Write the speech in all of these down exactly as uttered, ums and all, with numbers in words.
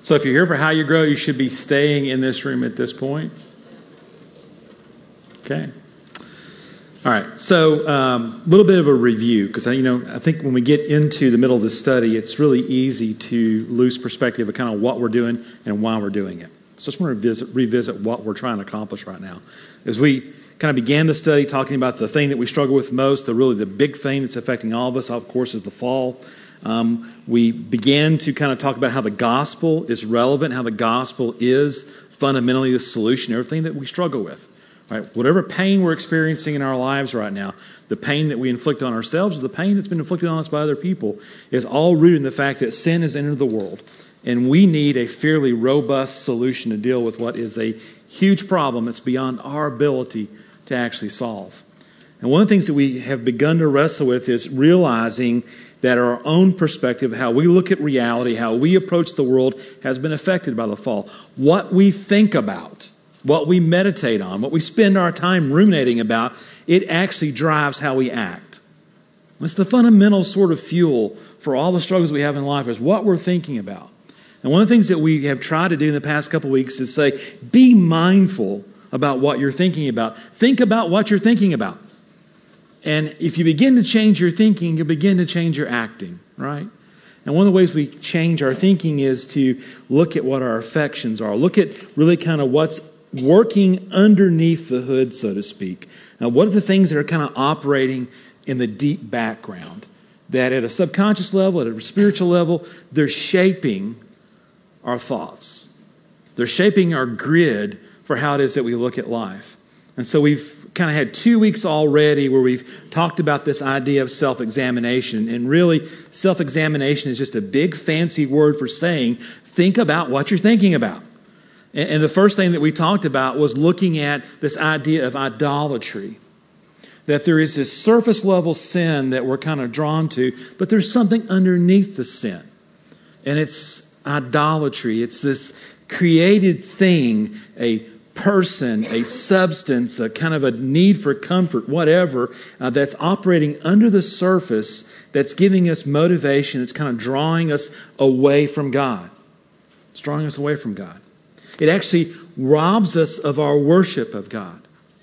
So if you're here for How You Grow, you should be staying in this room at this point. Okay. All right. So a um, little bit of a review, because you know I think when we get into the middle of the study, it's really easy to lose perspective of kind of what we're doing and why we're doing it. So I just want to revisit, revisit what we're trying to accomplish right now. As we kind of began the study talking about the thing that we struggle with most, the really the big thing that's affecting all of us, of course, is the fall. Um, we began to kind of talk about how the gospel is relevant, how the gospel is fundamentally the solution to everything that we struggle with. Right? Whatever pain we're experiencing in our lives right now, the pain that we inflict on ourselves, or the pain that's been inflicted on us by other people, is all rooted in the fact that sin has entered the world. And we need a fairly robust solution to deal with what is a huge problem that's beyond our ability to actually solve. And one of the things that we have begun to wrestle with is realizing that our own perspective, how we look at reality, how we approach the world, has been affected by the fall. What we think about, what we meditate on, what we spend our time ruminating about, it actually drives how we act. It's the fundamental sort of fuel for all the struggles we have in life is what we're thinking about. And one of the things that we have tried to do in the past couple of weeks is say, be mindful about what you're thinking about. Think about what you're thinking about. And if you begin to change your thinking, you begin to change your acting, right? And one of the ways we change our thinking is to look at what our affections are. Look at really kind of what's working underneath the hood, so to speak. Now, what are the things that are kind of operating in the deep background? That at a subconscious level, at a spiritual level, they're shaping our thoughts. They're shaping our grid for how it is that we look at life. And so we've kind of had two weeks already where we've talked about this idea of self-examination. And really, self-examination is just a big fancy word for saying, think about what you're thinking about. And the first thing that we talked about was looking at this idea of idolatry. That there is this surface level sin that we're kind of drawn to, but there's something underneath the sin. And it's idolatry. It's this created thing, a person, a substance, a kind of a need for comfort, whatever, uh, that's operating under the surface, that's giving us motivation. It's kind of drawing us away from God. It's drawing us away from God. It actually robs us of our worship of God.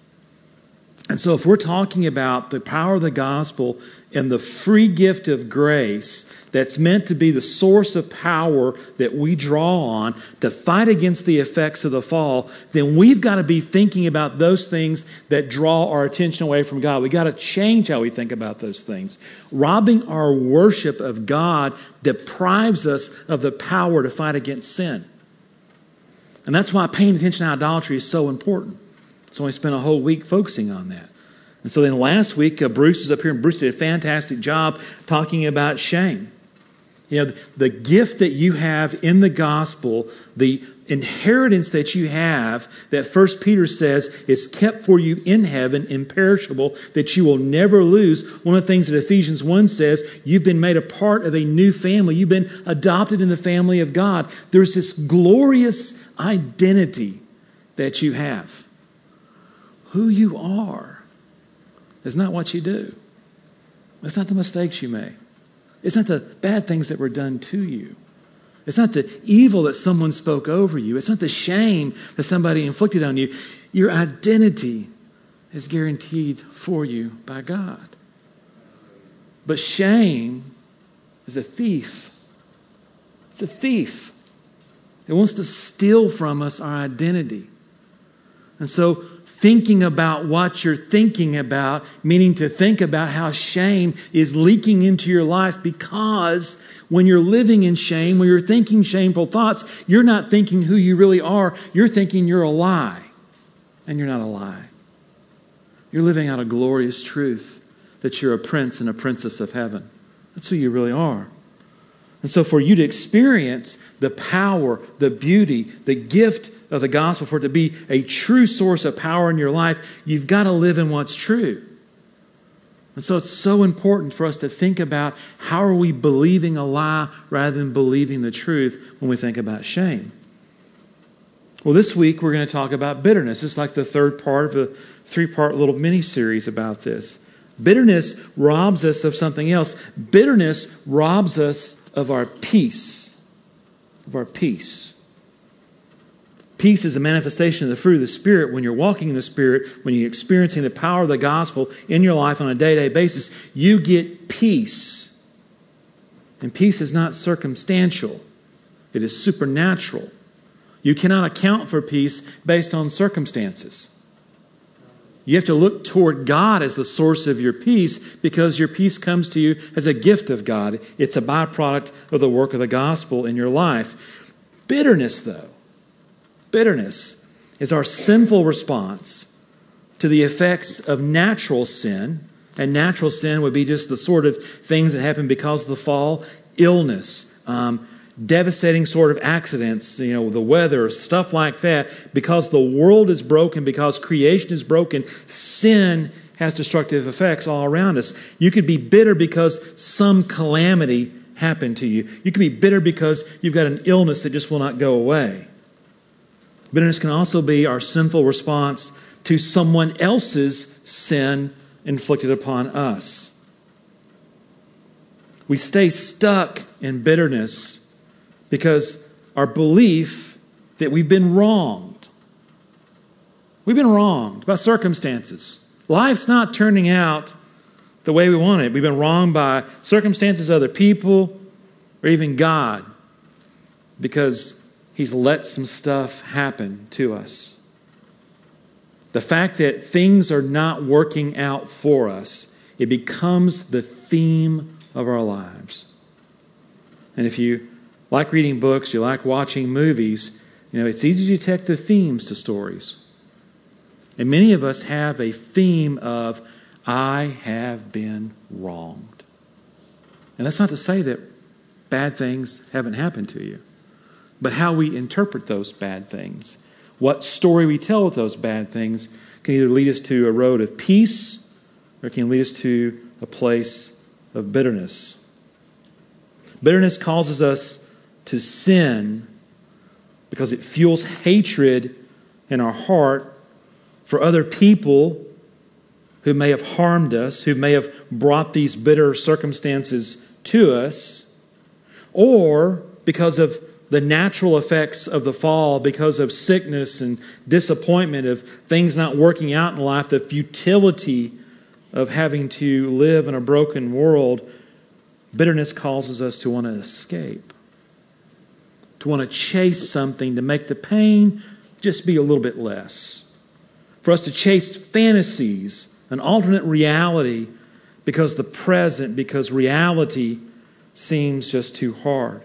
And so if we're talking about the power of the gospel and the free gift of grace that's meant to be the source of power that we draw on to fight against the effects of the fall, then we've got to be thinking about those things that draw our attention away from God. We've got to change how we think about those things. Robbing our worship of God deprives us of the power to fight against sin. And that's why paying attention to idolatry is so important. So we spent a whole week focusing on that. And so then last week, uh, Bruce was up here, and Bruce did a fantastic job talking about shame. You know, the gift that you have in the gospel, the inheritance that you have, that First Peter says is kept for you in heaven, imperishable, that you will never lose. One of the things that Ephesians one says, you've been made a part of a new family. You've been adopted in the family of God. There's this glorious identity that you have. Who you are is not what you do. It's not the mistakes you make. It's not the bad things that were done to you. It's not the evil that someone spoke over you. It's not the shame that somebody inflicted on you. Your identity is guaranteed for you by God. But shame is a thief. It's a thief. It wants to steal from us our identity. And so thinking about what you're thinking about, meaning to think about how shame is leaking into your life, because when you're living in shame, when you're thinking shameful thoughts, you're not thinking who you really are. You're thinking you're a lie. And you're not a lie. You're living out a glorious truth that you're a prince and a princess of heaven. That's who you really are. And so for you to experience the power, the beauty, the gift of the gospel, for it to be a true source of power in your life, you've got to live in what's true. And so it's so important for us to think about how are we believing a lie rather than believing the truth when we think about shame. Well, this week we're going to talk about bitterness. It's like the third part of a three-part little mini-series about this. Bitterness robs us of something else. Bitterness robs us of our peace. of our peace. Peace is a manifestation of the fruit of the Spirit. When you're walking in the Spirit, when you're experiencing the power of the gospel in your life on a day-to-day basis, you get peace. And peace is not circumstantial. It is supernatural. You cannot account for peace based on circumstances. You have to look toward God as the source of your peace, because your peace comes to you as a gift of God. It's a byproduct of the work of the gospel in your life. Bitterness, though, bitterness is our sinful response to the effects of natural sin. And natural sin would be just the sort of things that happen because of the fall. Illness, um, devastating sort of accidents, you know, the weather, stuff like that. Because the world is broken, because creation is broken, sin has destructive effects all around us. You could be bitter because some calamity happened to you. You could be bitter because you've got an illness that just will not go away. Bitterness can also be our sinful response to someone else's sin inflicted upon us. We stay stuck in bitterness because our belief that we've been wronged. We've been wronged by circumstances. Life's not turning out the way we want it. We've been wronged by circumstances, other people, or even God, because He's let some stuff happen to us. The fact that things are not working out for us, it becomes the theme of our lives. And if you like reading books, you like watching movies, you know, it's easy to detect the themes to stories. And many of us have a theme of, I have been wronged. And that's not to say that bad things haven't happened to you, but how we interpret those bad things, what story we tell with those bad things, can either lead us to a road of peace or it can lead us to a place of bitterness. Bitterness causes us to sin because it fuels hatred in our heart for other people who may have harmed us, who may have brought these bitter circumstances to us, or because of the natural effects of the fall, because of sickness and disappointment, of things not working out in life, the futility of having to live in a broken world. Bitterness causes us to want to escape, to want to chase something to make the pain just be a little bit less, for us to chase fantasies, an alternate reality, because the present, because reality seems just too hard.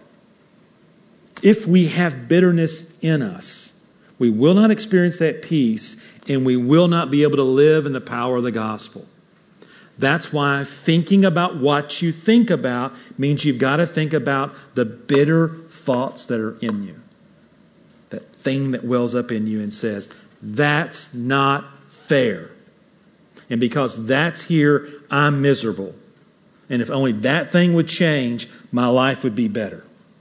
If we have bitterness in us, we will not experience that peace, and we will not be able to live in the power of the gospel. That's why thinking about what you think about means you've got to think about the bitter thoughts that are in you. That thing that wells up in you and says, that's not fair. And because that's here, I'm miserable. And if only that thing would change, my life would be better.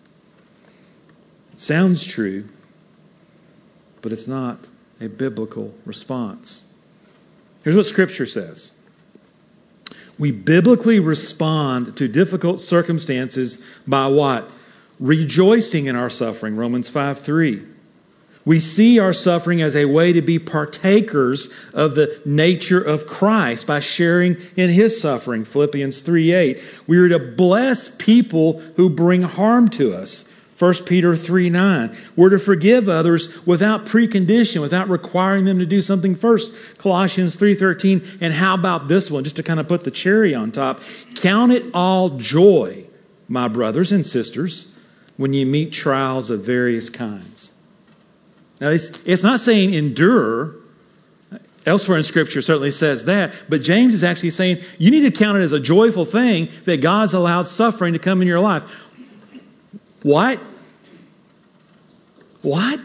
It sounds true, but it's not a biblical response. Here's what Scripture says. We biblically respond to difficult circumstances by what? Rejoicing in our suffering, Romans five three. We see our suffering as a way to be partakers of the nature of Christ by sharing in His suffering, Philippians three eight. We are to bless people who bring harm to us, First Peter three nine. We're to forgive others without precondition, without requiring them to do something first, Colossians three thirteen. And how about this one, just to kind of put the cherry on top? Count it all joy, my brothers and sisters, when you meet trials of various kinds. Now, it's, it's not saying endure. Elsewhere in Scripture certainly says that. But James is actually saying you need to count it as a joyful thing that God's allowed suffering to come in your life. What? What?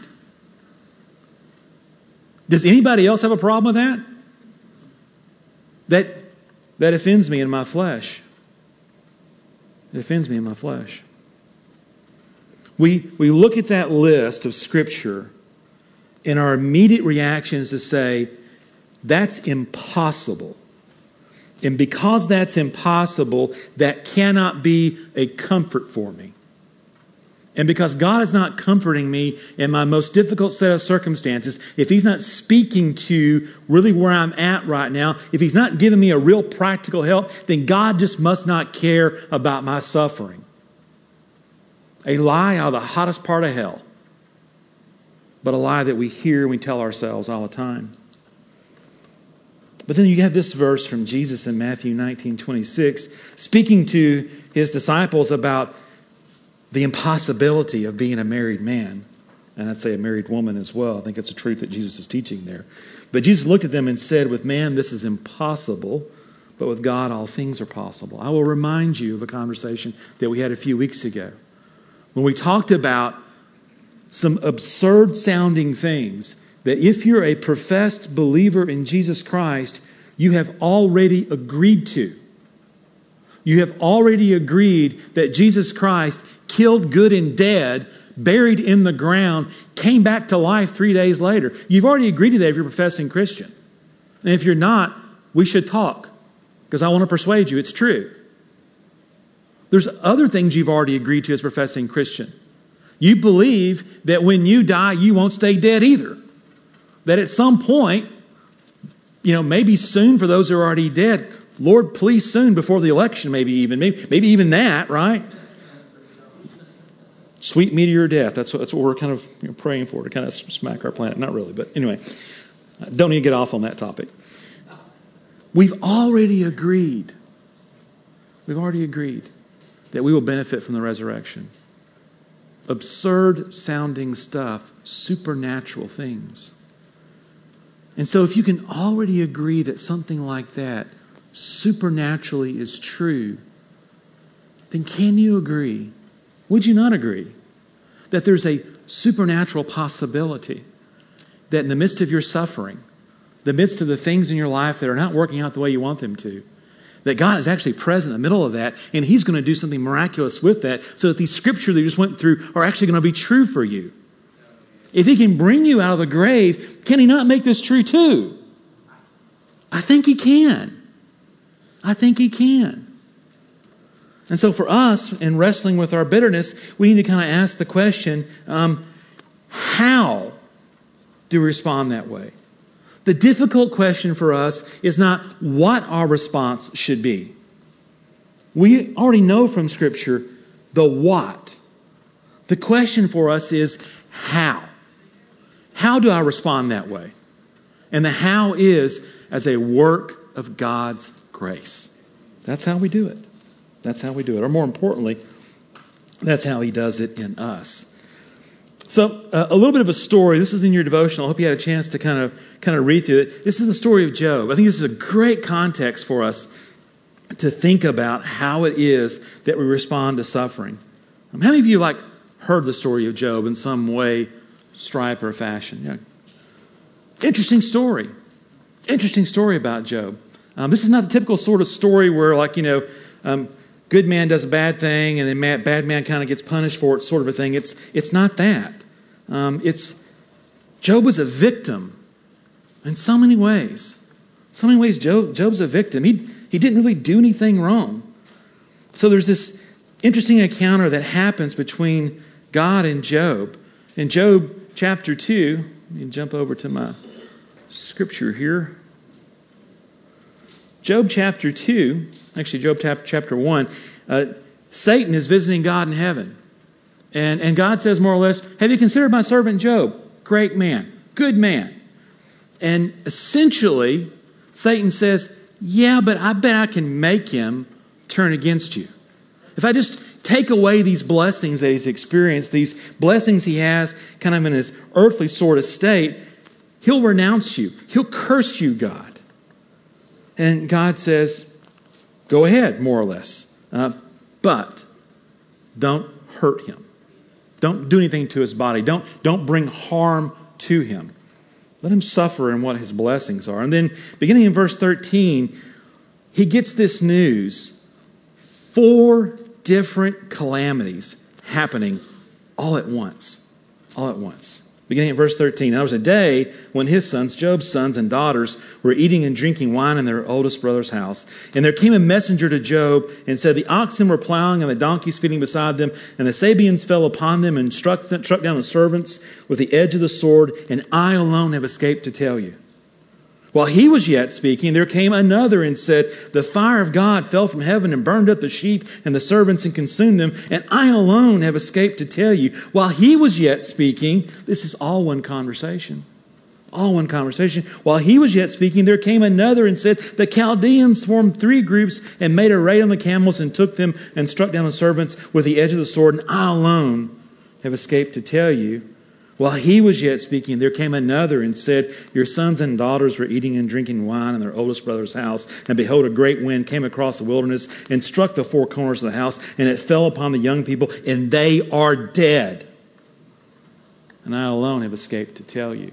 Does anybody else have a problem with that? That, that offends me in my flesh. It offends me in my flesh. We, we look at that list of Scripture, and our immediate reaction is to say, that's impossible. And because that's impossible, that cannot be a comfort for me. And because God is not comforting me in my most difficult set of circumstances, if He's not speaking to really where I'm at right now, if He's not giving me a real practical help, then God just must not care about my suffering. A lie out of the hottest part of hell, but a lie that we hear and we tell ourselves all the time. But then you have this verse from Jesus in Matthew nineteen twenty-six, speaking to His disciples about the impossibility of being a married man. And I'd say a married woman as well. I think it's a truth that Jesus is teaching there. But Jesus looked at them and said, with man, this is impossible, but with God, all things are possible. I will remind you of a conversation that we had a few weeks ago when we talked about some absurd sounding things that if you're a professed believer in Jesus Christ, you have already agreed to. You have already agreed that Jesus Christ killed, good, and dead, buried in the ground, came back to life three days later. You've already agreed to that if you're a professing Christian. And if you're not, we should talk, because I want to persuade you it's true. There's other things you've already agreed to as a professing Christian. You believe that when you die, you won't stay dead either. That at some point, you know, maybe soon for those who are already dead, Lord, please soon before the election, maybe even, maybe, maybe even that, right? Sweet meteor death. That's what, that's what we're kind of you know, praying for, to kind of smack our planet. Not really, but anyway, don't need to get off on that topic. We've already agreed. We've already agreed that we will benefit from the resurrection. Absurd sounding stuff, supernatural things. And so if you can already agree that something like that supernaturally is true, then can you agree, would you not agree, that there's a supernatural possibility that in the midst of your suffering, the midst of the things in your life that are not working out the way you want them to, that God is actually present in the middle of that, and He's going to do something miraculous with that, so that these scriptures that you just went through are actually going to be true for you. If He can bring you out of the grave, can He not make this true too? I think He can. I think He can. And so for us, in wrestling with our bitterness, we need to kind of ask the question, um, how do we respond that way? The difficult question for us is not what our response should be. We already know from Scripture the what. The question for us is how. How do I respond that way? And the how is as a work of God's grace. That's how we do it. That's how we do it. Or more importantly, that's how He does it in us. So uh, a little bit of a story. This is in your devotional. I hope you had a chance to kind of kind of read through it. This is the story of Job. I think this is a great context for us to think about how it is that we respond to suffering. Um, how many of you like heard the story of Job in some way, stripe or fashion? Yeah. Interesting story. Interesting story about Job. Um, this is not the typical sort of story where, like, you know, um, good man does a bad thing and then man, bad man kind of gets punished for it, sort of a thing. It's it's not that. Um, it's Job was a victim in so many ways. So many ways, Job Job's a victim. He he didn't really do anything wrong. So there's this interesting encounter that happens between God and Job. In Job chapter two, let me jump over to my scripture here. Job chapter two, actually Job chapter one, uh, Satan is visiting God in heaven. And, and God says more or less, have you considered my servant Job? Great man, good man. And essentially, Satan says, yeah, but I bet I can make him turn against you. If I just take away these blessings that he's experienced, these blessings he has kind of in his earthly sort of state, he'll renounce you. He'll curse you, God. And God says, go ahead, more or less. Uh, but don't hurt him. Don't do anything to his body. Don't, don't bring harm to him. Let him suffer in what his blessings are. And then beginning in verse thirteen, he gets this news. Four different calamities happening all at once. All at once. Beginning at verse thirteen, there was a day when his sons, Job's sons and daughters, were eating and drinking wine in their oldest brother's house. And there came a messenger to Job and said, the oxen were plowing and the donkeys feeding beside them, and the Sabeans fell upon them and struck, them, struck down the servants with the edge of the sword, and I alone have escaped to tell you. While he was yet speaking, there came another and said, the fire of God fell from heaven and burned up the sheep and the servants and consumed them, and I alone have escaped to tell you. While he was yet speaking, this is all one conversation. All one conversation. While he was yet speaking, there came another and said, the Chaldeans formed three groups and made a raid on the camels and took them and struck down the servants with the edge of the sword, and I alone have escaped to tell you. While he was yet speaking, there came another and said, your sons and daughters were eating and drinking wine in their oldest brother's house. And behold, a great wind came across the wilderness and struck the four corners of the house, and it fell upon the young people, and they are dead. And I alone have escaped to tell you.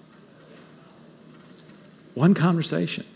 One conversation.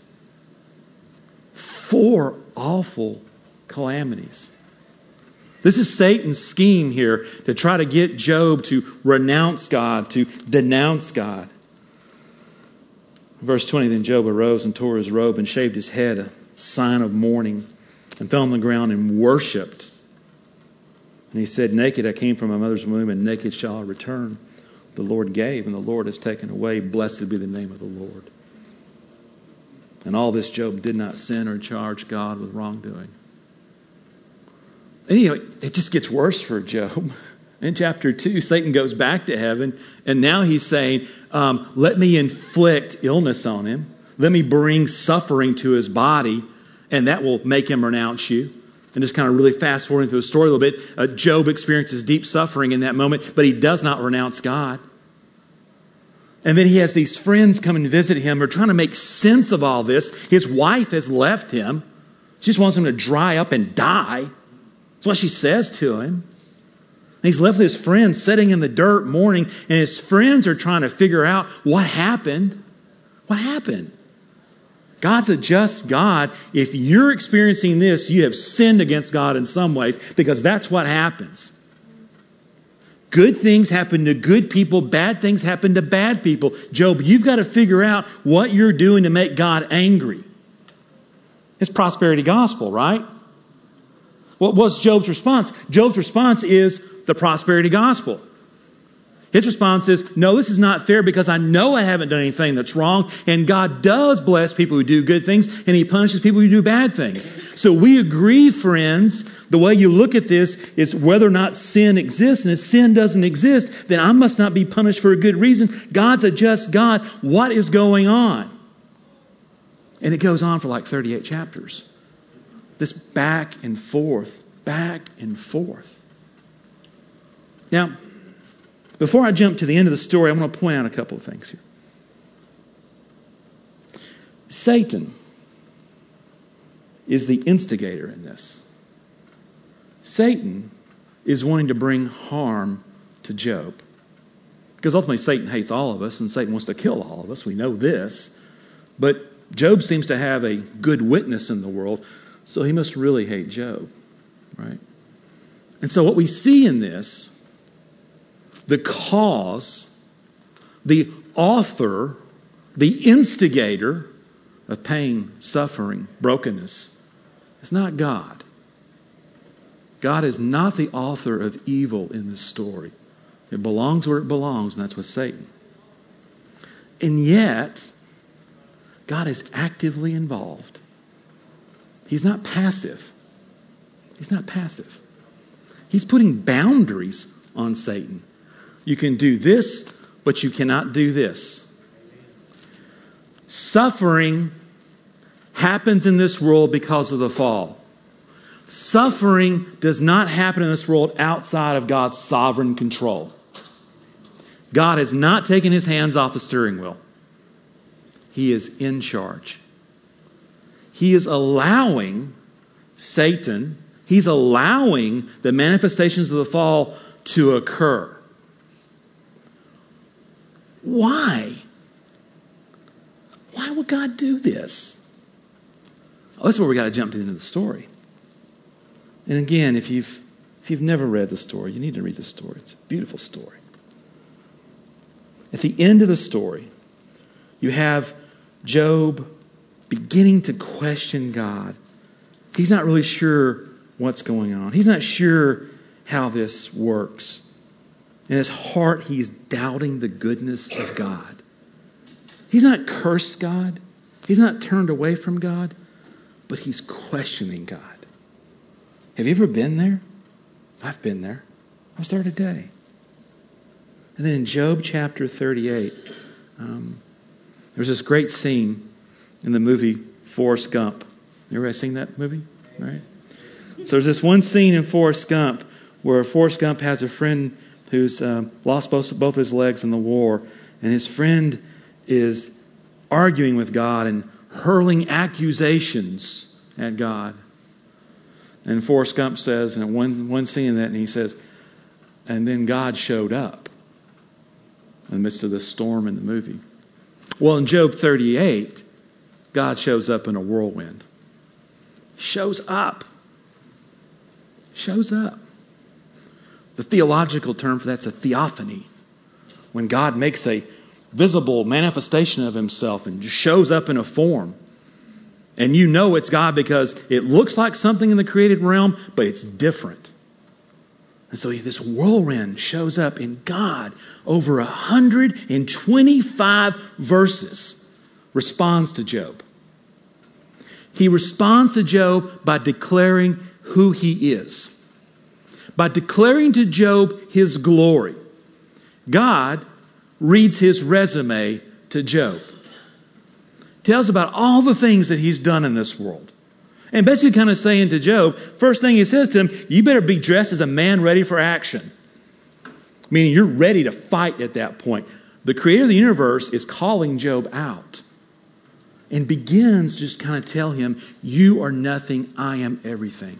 Four awful calamities. This is Satan's scheme here to try to get Job to renounce God, to denounce God. Verse twenty, then Job arose and tore his robe and shaved his head, a sign of mourning, and fell on the ground and worshipped. And he said, naked I came from my mother's womb, and naked shall I return. The Lord gave, and the Lord has taken away. Blessed be the name of the Lord. And all this Job did not sin or charge God with wrongdoing. And, you know, it just gets worse for Job. In chapter two, Satan goes back to heaven, and now he's saying, um, let me inflict illness on him. Let me bring suffering to his body, and that will make him renounce you. And just kind of really fast forwarding through the story a little bit, uh, Job experiences deep suffering in that moment, but he does not renounce God. And then he has these friends come and visit him. They're trying to make sense of all this. His wife has left him. She just wants him to dry up and die. That's what she says to him. And he's left with his friends sitting in the dirt mourning, and his friends are trying to figure out what happened. What happened? God's a just God. If you're experiencing this, you have sinned against God in some ways, because that's what happens. Good things happen to good people. Bad things happen to bad people. Job, you've got to figure out what you're doing to make God angry. It's prosperity gospel, right? What was Job's response? Job's response is the prosperity gospel. His response is, no, this is not fair because I know I haven't done anything that's wrong, and God does bless people who do good things, and he punishes people who do bad things. So we agree, friends, the way you look at this is whether or not sin exists, and if sin doesn't exist, then I must not be punished for a good reason. God's a just God. What is going on? And it goes on for like thirty-eight chapters. This back and forth, back and forth. Now, before I jump to the end of the story, I want to point out a couple of things here. Satan is the instigator in this. Satan is wanting to bring harm to Job. Because ultimately Satan hates all of us, and Satan wants to kill all of us. We know this. But Job seems to have a good witness in the world, so he must really hate Job, right? And so what we see in this, the cause, the author, the instigator of pain, suffering, brokenness, is not God. God is not the author of evil in this story. It belongs where it belongs, and that's with Satan. And yet, God is actively involved. He's not passive. He's not passive. He's putting boundaries on Satan. You can do this, but you cannot do this. Suffering happens in this world because of the fall. Suffering does not happen in this world outside of God's sovereign control. God has not taken his hands off the steering wheel. He is in charge. He is allowing Satan, he's allowing the manifestations of the fall to occur. Why? Why would God do this? Oh, this is where we got to jump to the end of the story. And again, if you've if you've never read the story, you need to read the story. It's a beautiful story. At the end of the story, you have Job beginning to question God. He's not really sure what's going on. He's not sure how this works. In his heart, he's doubting the goodness of God. He's not cursed God. He's not turned away from God, but he's questioning God. Have you ever been there? I've been there. I was there today. And then in Job chapter thirty-eight, um, there's this great scene in the movie Forrest Gump. Everybody seen that movie? All right. So there's this one scene in Forrest Gump where Forrest Gump has a friend who's uh, lost both, both his legs in the war, and his friend is arguing with God and hurling accusations at God. And Forrest Gump says, in one, one scene in that, and he says, and then God showed up in the midst of the storm in the movie. Well, in Job thirty-eight, God shows up in a whirlwind. Shows up. Shows up. The theological term for that's a theophany. When God makes a visible manifestation of himself and just shows up in a form. And you know it's God because it looks like something in the created realm, but it's different. And so this whirlwind shows up in God over one hundred twenty-five verses responds to Job. He responds to Job by declaring who he is. By declaring to Job his glory. God reads his resume to Job. Tells about all the things that he's done in this world. And basically kind of saying to Job, first thing he says to him, you better be dressed as a man ready for action. Meaning you're ready to fight at that point. The creator of the universe is calling Job out. And begins to just kind of tell him, you are nothing, I am everything.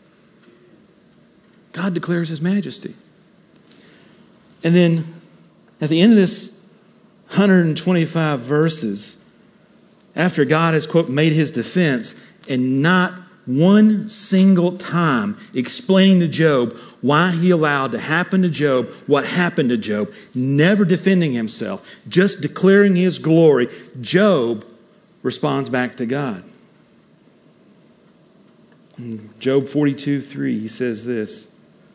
God declares his majesty. And then at the end of this one hundred twenty-five verses, after God has, quote, made his defense, and not one single time explaining to Job why he allowed to happen to Job what happened to Job, never defending himself, just declaring his glory, Job responds back to God. In Job forty-two three, he says this,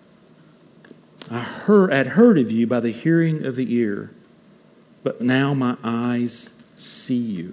I heard, had heard of you by the hearing of the ear, but now my eyes see you.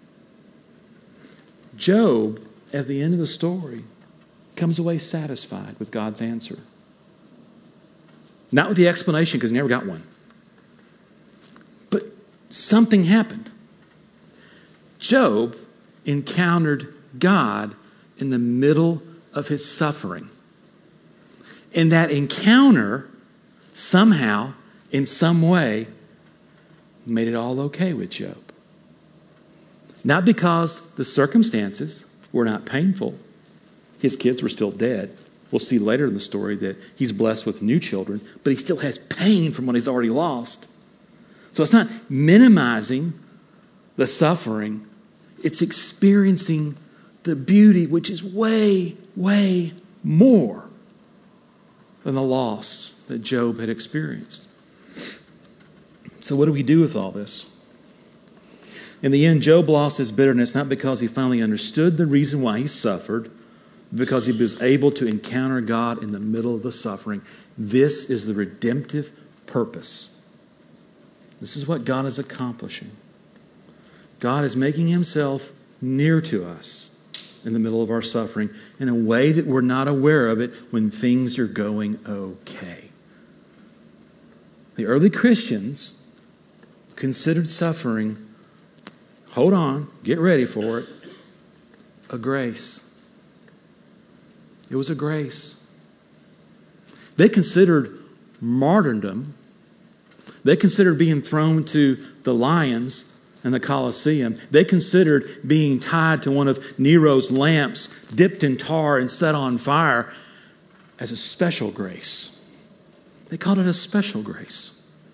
Job, at the end of the story, comes away satisfied with God's answer. Not with the explanation, because he never got one. But something happened. Job encountered God in the middle of his suffering. And that encounter, somehow, in some way, made it all okay with Job. Not because the circumstances were not painful. His kids were still dead. We'll see later in the story that he's blessed with new children, but he still has pain from what he's already lost. So it's not minimizing the suffering. It's experiencing the beauty, which is way, way more than the loss that Job had experienced. So what do we do with all this? In the end, Job lost his bitterness not because he finally understood the reason why he suffered, but because he was able to encounter God in the middle of the suffering. This is the redemptive purpose. This is what God is accomplishing. God is making himself near to us in the middle of our suffering in a way that we're not aware of it when things are going okay. The early Christians considered suffering, hold on, get ready for it, a grace. It was a grace. They considered martyrdom. They considered being thrown to the lions in the Colosseum. They considered being tied to one of Nero's lamps, dipped in tar and set on fire, as a special grace. They called it a special grace.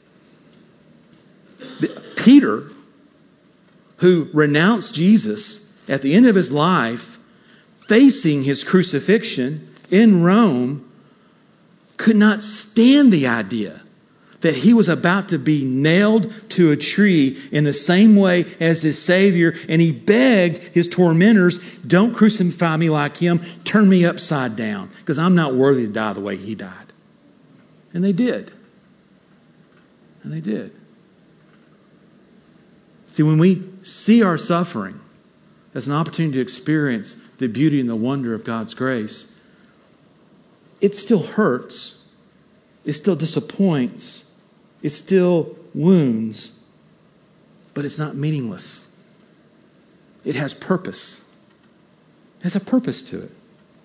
Peter, who renounced Jesus at the end of his life, facing his crucifixion in Rome, could not stand the idea that he was about to be nailed to a tree in the same way as his Savior, and he begged his tormentors, don't crucify me like him, turn me upside down, because I'm not worthy to die the way he died. And they did. And they did. See, when we see our suffering as an opportunity to experience the beauty and the wonder of God's grace, it still hurts. It still disappoints. It still wounds. But it's not meaningless. It has purpose. It has a purpose to it.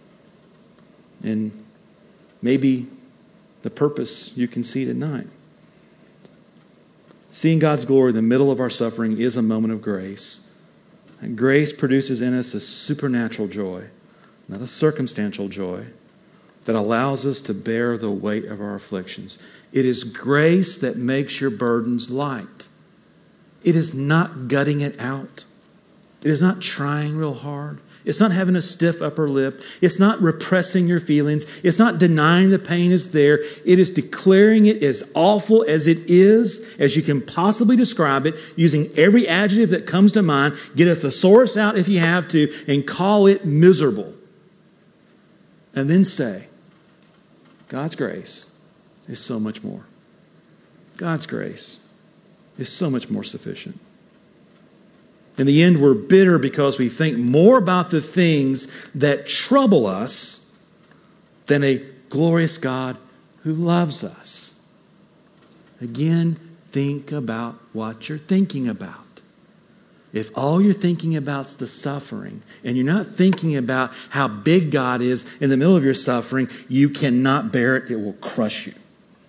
And maybe the purpose you can see tonight. Seeing God's glory in the middle of our suffering is a moment of grace. And grace produces in us a supernatural joy, not a circumstantial joy, that allows us to bear the weight of our afflictions. It is grace that makes your burdens light. It is not gutting it out. It is not trying real hard. It's not having a stiff upper lip. It's not repressing your feelings. It's not denying the pain is there. It is declaring it as awful as it is, as you can possibly describe it, using every adjective that comes to mind. Get a thesaurus out if you have to, and call it miserable. And then say, God's grace is so much more. God's grace is so much more sufficient. In the end, we're bitter because we think more about the things that trouble us than a glorious God who loves us. Again, think about what you're thinking about. If all you're thinking about is the suffering, and you're not thinking about how big God is in the middle of your suffering, you cannot bear it. It will crush you.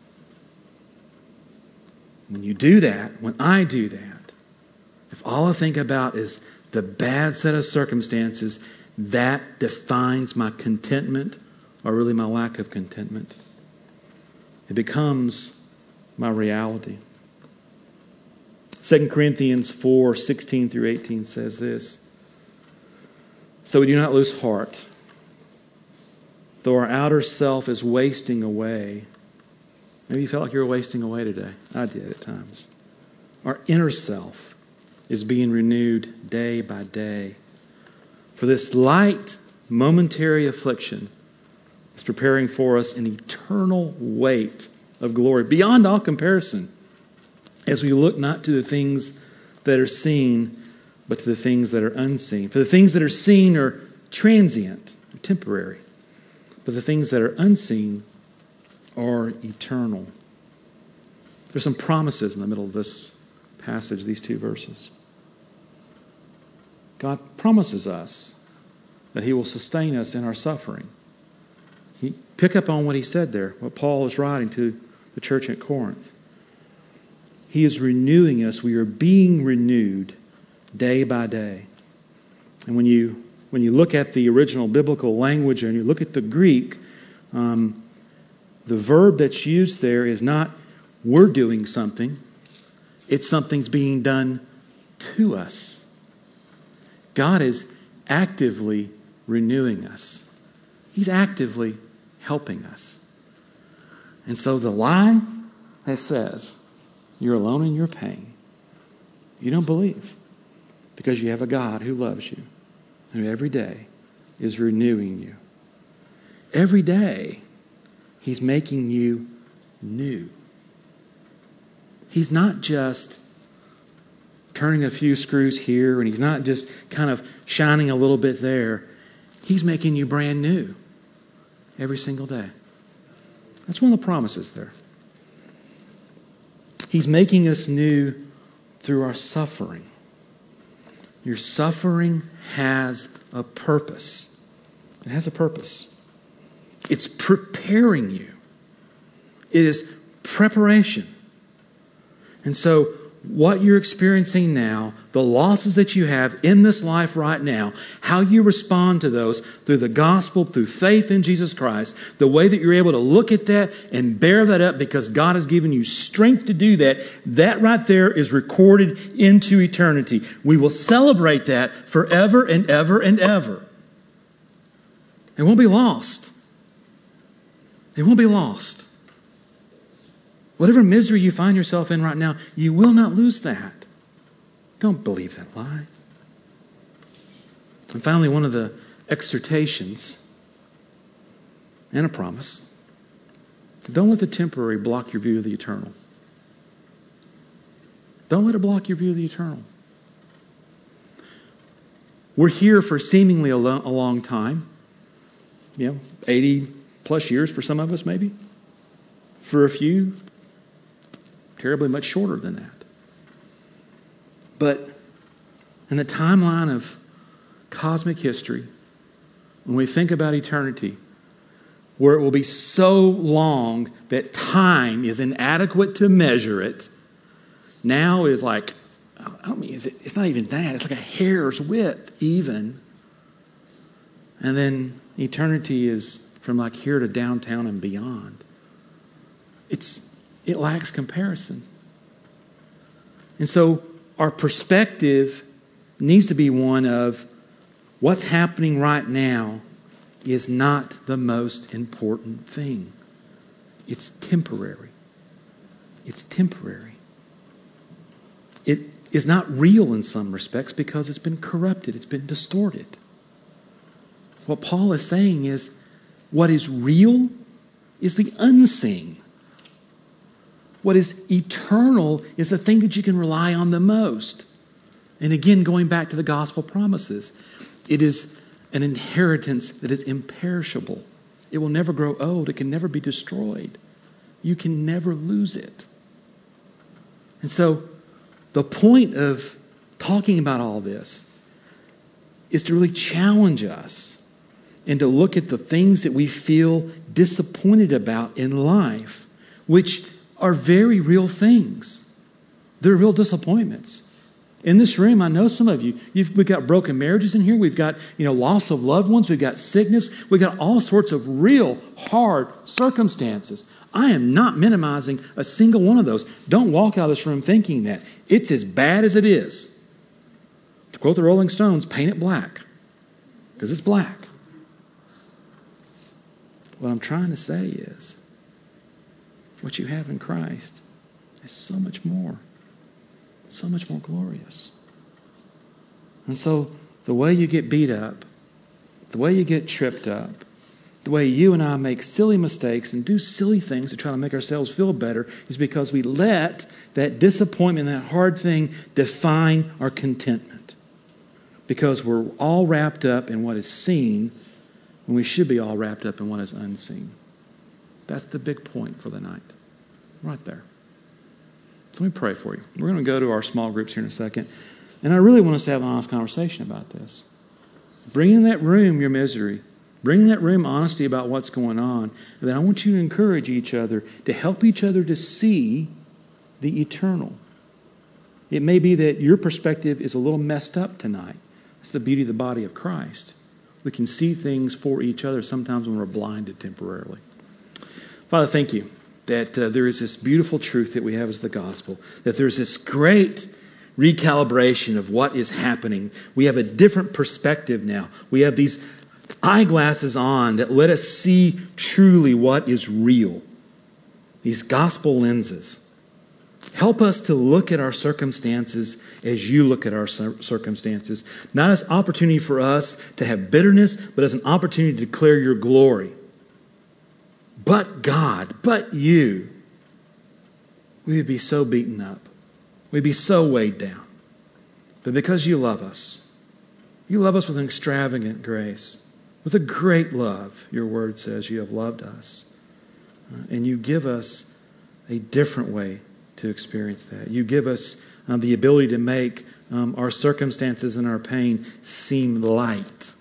When you do that, when I do that, if all I think about is the bad set of circumstances, that defines my contentment, or really my lack of contentment. It becomes my reality. Second Corinthians four, sixteen through eighteen says this. So we do not lose heart. Though our outer self is wasting away. Maybe you felt like you were wasting away today. I did at times. Our inner self is being renewed day by day. For this light, momentary affliction is preparing for us an eternal weight of glory beyond all comparison, as we look not to the things that are seen, but to the things that are unseen. For the things that are seen are transient, temporary, but the things that are unseen are eternal. There's some promises in the middle of this passage, these two verses. God promises us that He will sustain us in our suffering. You pick up on what he said there, what Paul is writing to the church at Corinth. He is renewing us. We are being renewed day by day. And when you when you look at the original biblical language and you look at the Greek, um, the verb that's used there is not we're doing something. It's something's being done to us. God is actively renewing us. He's actively helping us. And so the lie that says you're alone in your pain, you don't believe, because you have a God who loves you, who every day is renewing you. Every day, He's making you new. He's not just turning a few screws here, and He's not just kind of shining a little bit there. He's making you brand new every single day. That's one of the promises there. He's making us new through our suffering. Your suffering has a purpose. It has a purpose. It's preparing you. It is preparation. And so what you're experiencing now, the losses that you have in this life right now, how you respond to those through the gospel, through faith in Jesus Christ, the way that you're able to look at that and bear that up because God has given you strength to do that, that right there is recorded into eternity. We will celebrate that forever and ever and ever. It won't be lost. It won't be lost. Whatever misery you find yourself in right now, you will not lose that. Don't believe that lie. And finally, one of the exhortations and a promise. Don't let the temporary block your view of the eternal. Don't let it block your view of the eternal. We're here for seemingly a, lo- a long time. You know, eighty plus years for some of us maybe. For a few, terribly much shorter than that. But in the timeline of cosmic history, when we think about eternity, where it will be so long that time is inadequate to measure it, now is like, I don't mean, is it, it's not even that. It's like a hair's width even. And then eternity is from like here to downtown and beyond. It's It lacks comparison. And so our perspective needs to be one of what's happening right now is not the most important thing. It's temporary. It's temporary. It is not real in some respects because it's been corrupted. It's been distorted. What Paul is saying is what is real is the unseen. What is eternal is the thing that you can rely on the most. And again, going back to the gospel promises, it is an inheritance that is imperishable. It will never grow old. It can never be destroyed. You can never lose it. And so the point of talking about all this is to really challenge us and to look at the things that we feel disappointed about in life, which are very real things. They're real disappointments. In this room, I know some of you, you've, we've got broken marriages in here. We've got, you know, loss of loved ones. We've got sickness. We've got all sorts of real hard circumstances. I am not minimizing a single one of those. Don't walk out of this room thinking that. It's as bad as it is. To quote the Rolling Stones, paint it black. Because it's black. What I'm trying to say is, what you have in Christ is so much more. So much more glorious. And so the way you get beat up, the way you get tripped up, the way you and I make silly mistakes and do silly things to try to make ourselves feel better is because we let that disappointment, that hard thing define our contentment. Because we're all wrapped up in what is seen when we should be all wrapped up in what is unseen. That's the big point for the night. Right there. So let me pray for you. We're going to go to our small groups here in a second. And I really want us to have an honest conversation about this. Bring in that room your misery. Bring in that room honesty about what's going on. And then I want you to encourage each other to help each other to see the eternal. It may be that your perspective is a little messed up tonight. That's the beauty of the body of Christ. We can see things for each other sometimes when we're blinded temporarily. Father, thank you that uh, there is this beautiful truth that we have as the gospel, that there's this great recalibration of what is happening. We have a different perspective now. We have these eyeglasses on that let us see truly what is real. These gospel lenses. Help us to look at our circumstances as you look at our circumstances. Not as opportunity for us to have bitterness, but as an opportunity to declare your glory. But God, but you, we would be so beaten up. We'd be so weighed down. But because you love us, you love us with an extravagant grace, with a great love, your word says you have loved us. Uh, and you give us a different way to experience that. You give us um, the ability to make um, our circumstances and our pain seem light,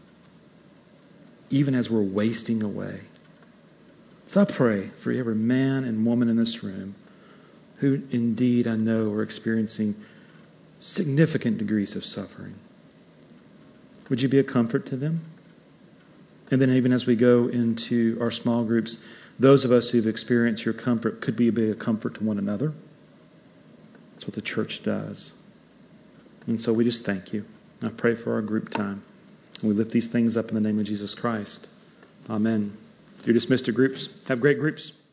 even as we're wasting away. So I pray for every man and woman in this room who indeed I know are experiencing significant degrees of suffering. Would you be a comfort to them? And then even as we go into our small groups, those of us who've experienced your comfort could be a comfort to one another. That's what the church does. And so we just thank you. I pray for our group time. And we lift these things up in the name of Jesus Christ. Amen. You're dismissed to groups. Have great groups.